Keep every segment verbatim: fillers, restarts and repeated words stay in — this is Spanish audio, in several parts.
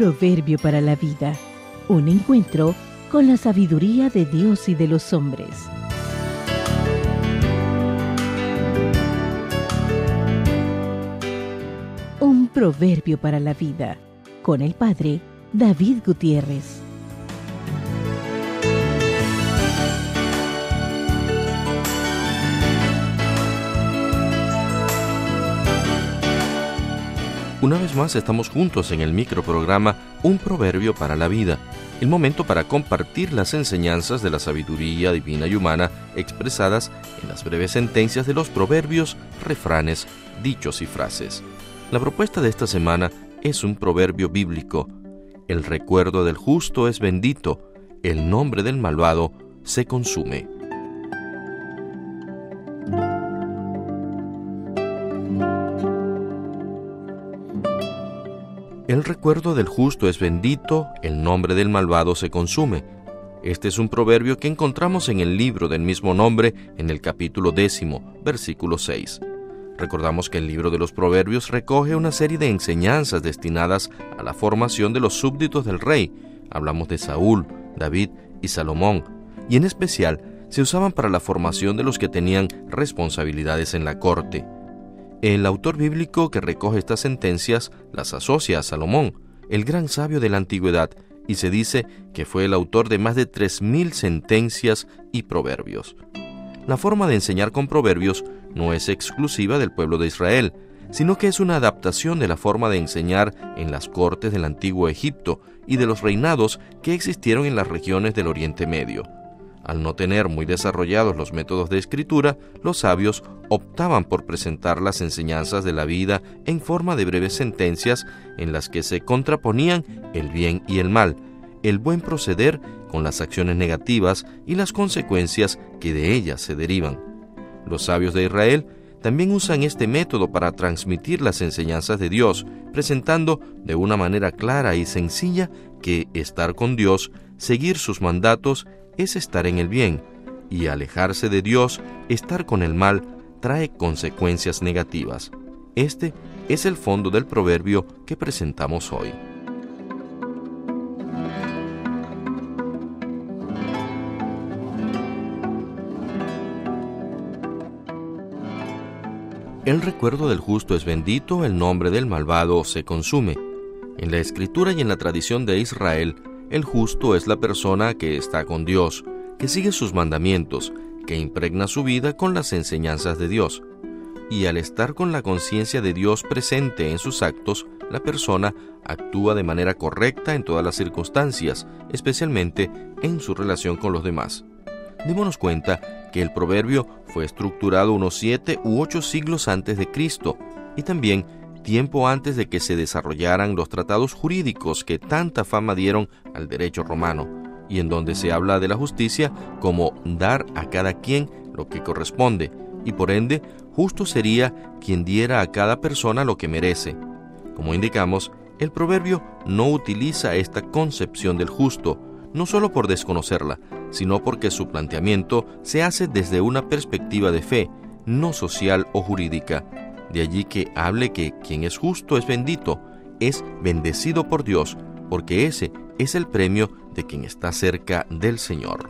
proverbio para la vida. Un encuentro con la sabiduría de Dios y de los hombres. Un proverbio para la vida, con el Padre David Gutiérrez. Una vez más estamos juntos en el microprograma Un Proverbio para la Vida, el momento para compartir las enseñanzas de la sabiduría divina y humana expresadas en las breves sentencias de los proverbios, refranes, dichos y frases. La propuesta de esta semana es un proverbio bíblico. El recuerdo del justo es bendito, el nombre del malvado se consume. El recuerdo del justo es bendito, el nombre del malvado se consume. Este es un proverbio que encontramos en el libro del mismo nombre, en el capítulo décimo, versículo seis. Recordamos que el libro de los proverbios recoge una serie de enseñanzas destinadas a la formación de los súbditos del rey. Hablamos de Saúl, David y Salomón, y en especial se usaban para la formación de los que tenían responsabilidades en la corte. El autor bíblico que recoge estas sentencias las asocia a Salomón, el gran sabio de la antigüedad, y se dice que fue el autor de más de tres mil sentencias y proverbios. La forma de enseñar con proverbios no es exclusiva del pueblo de Israel, sino que es una adaptación de la forma de enseñar en las cortes del antiguo Egipto y de los reinados que existieron en las regiones del Oriente Medio. Al no tener muy desarrollados los métodos de escritura, los sabios optaban por presentar las enseñanzas de la vida en forma de breves sentencias en las que se contraponían el bien y el mal, el buen proceder con las acciones negativas y las consecuencias que de ellas se derivan. Los sabios de Israel también usan este método para transmitir las enseñanzas de Dios, presentando de una manera clara y sencilla que estar con Dios, seguir sus mandatos, es estar en el bien, y alejarse de Dios, estar con el mal, trae consecuencias negativas. Este es el fondo del proverbio que presentamos hoy. El recuerdo del justo es bendito, el nombre del malvado se consume. En la Escritura y en la tradición de Israel, el justo es la persona que está con Dios, que sigue sus mandamientos, que impregna su vida con las enseñanzas de Dios. Y al estar con la conciencia de Dios presente en sus actos, la persona actúa de manera correcta en todas las circunstancias, especialmente en su relación con los demás. Démonos cuenta que el proverbio fue estructurado unos siete u ocho siglos antes de Cristo, y también tiempo antes de que se desarrollaran los tratados jurídicos que tanta fama dieron al derecho romano, y en donde se habla de la justicia como dar a cada quien lo que corresponde, y por ende, justo sería quien diera a cada persona lo que merece. Como indicamos, el proverbio no utiliza esta concepción del justo, no solo por desconocerla, sino porque su planteamiento se hace desde una perspectiva de fe, no social o jurídica. De allí que hable que quien es justo es bendito, es bendecido por Dios, porque ese es el premio de quien está cerca del Señor.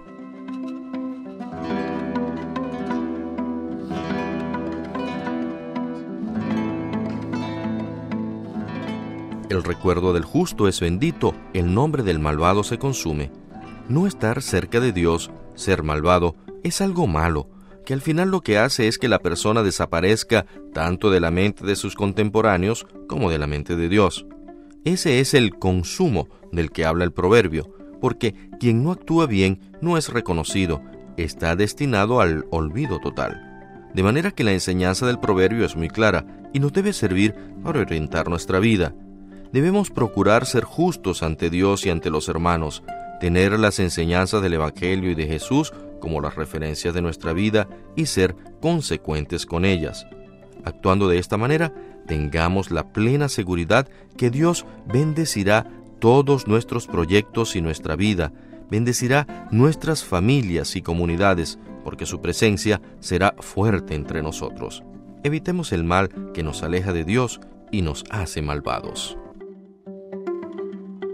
El recuerdo del justo es bendito, el nombre del malvado se consume. No estar cerca de Dios, ser malvado, es algo malo, que al final lo que hace es que la persona desaparezca tanto de la mente de sus contemporáneos como de la mente de Dios. Ese es el consumo del que habla el proverbio, porque quien no actúa bien no es reconocido, está destinado al olvido total. De manera que la enseñanza del proverbio es muy clara y nos debe servir para orientar nuestra vida. Debemos procurar ser justos ante Dios y ante los hermanos, tener las enseñanzas del Evangelio y de Jesús como las referencias de nuestra vida y ser consecuentes con ellas. Actuando de esta manera, tengamos la plena seguridad que Dios bendecirá todos nuestros proyectos y nuestra vida, bendecirá nuestras familias y comunidades, porque su presencia será fuerte entre nosotros. Evitemos el mal que nos aleja de Dios y nos hace malvados.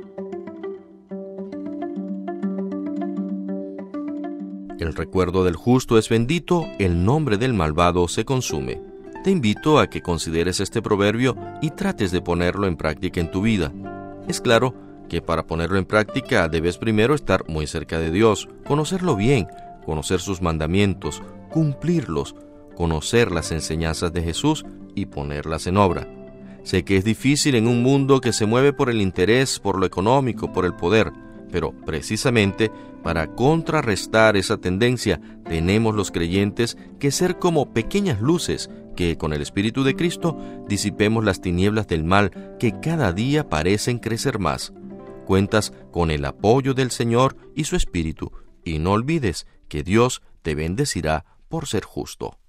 El recuerdo del justo es bendito, el nombre del malvado se consume. Te invito a que consideres este proverbio y trates de ponerlo en práctica en tu vida. Es claro que para ponerlo en práctica debes primero estar muy cerca de Dios, conocerlo bien, conocer sus mandamientos, cumplirlos, conocer las enseñanzas de Jesús y ponerlas en obra. Sé que es difícil en un mundo que se mueve por el interés, por lo económico, por el poder, pero precisamente para contrarrestar esa tendencia tenemos los creyentes que ser como pequeñas luces que con el Espíritu de Cristo disipemos las tinieblas del mal que cada día parecen crecer más. Cuentas con el apoyo del Señor y su Espíritu, y no olvides que Dios te bendecirá por ser justo.